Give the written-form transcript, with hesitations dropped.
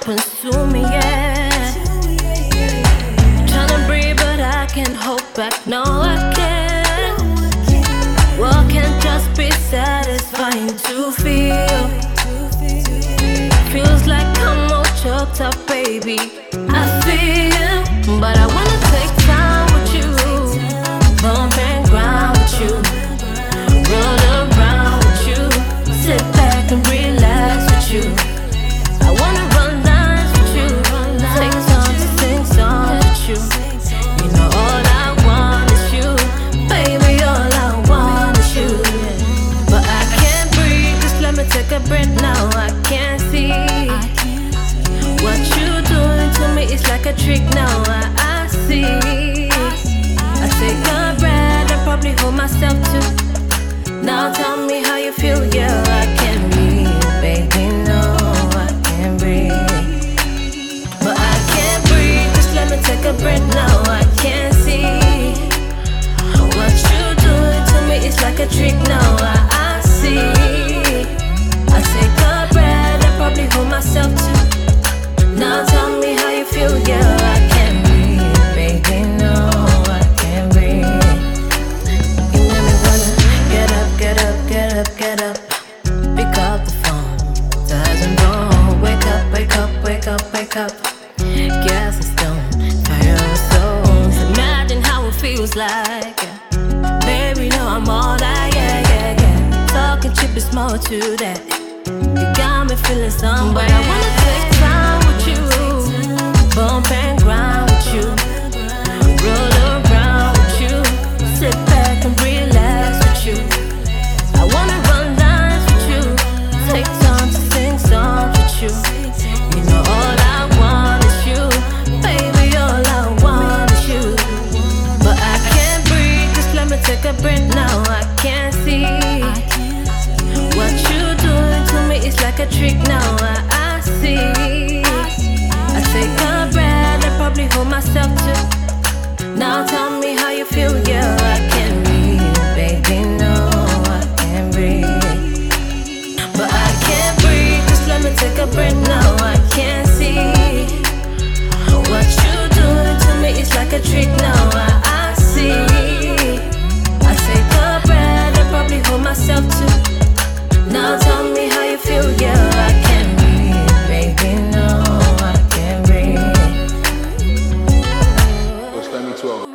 happens to me, yeah. Tryna breathe, but I can't hold back, no, I can't. What can't just be satisfying to feel? Feels like I'm all choked up, baby. I feel, but I wanna take time with you, bump and grind with you, roll around with you, sit back and relax with you. I wanna run lines with you, take time to sing songs with you. You know all I want is you, baby, all I want is you. But I can't breathe, just let me take a breath now. I can't see what you doing to me, it's like a trick now. I see. I take a breath and probably hold myself too. Now tell me how you feel, yeah. I can't breathe, baby, no, I can't breathe. But I can't breathe, just let me take a breath now. I can't see what you doing to me, it's like a trick now. I see. I take a breath and probably hold myself too. Now tell me how you feel, yeah. I can't breathe, baby, no, I can't breathe. You make me wanna get up, get up, get up, get up. Pick up the phone, doesn't go. Wake up, wake up, wake up, wake up. Gas is stone, fire of souls. Imagine how it feels like, yeah. Baby, know I'm all that, yeah, yeah, yeah. Talking cheap is more to that. You got me feeling some way. I wanna take time with you, bump and grind with you, roll around with you, sit back and relax with you. I wanna run lines with you, take time to sing songs with you. You know all I want is you, baby, all I want is you. But I can't breathe, just let me take a breath now. I can't see what you doing to me, it's like a trick now. I see. I take a breath and probably hold myself too. Now tell me how you feel, yeah. I can't breathe, baby, no, I can't breathe. But I can't breathe, just let me take a breath now. I can't see what you doing to me, it's like a trick now. I see. I take a breath and probably hold myself too. Now tell me how you feel, yeah. I can't breathe, baby, no, I can't breathe. Let me 12.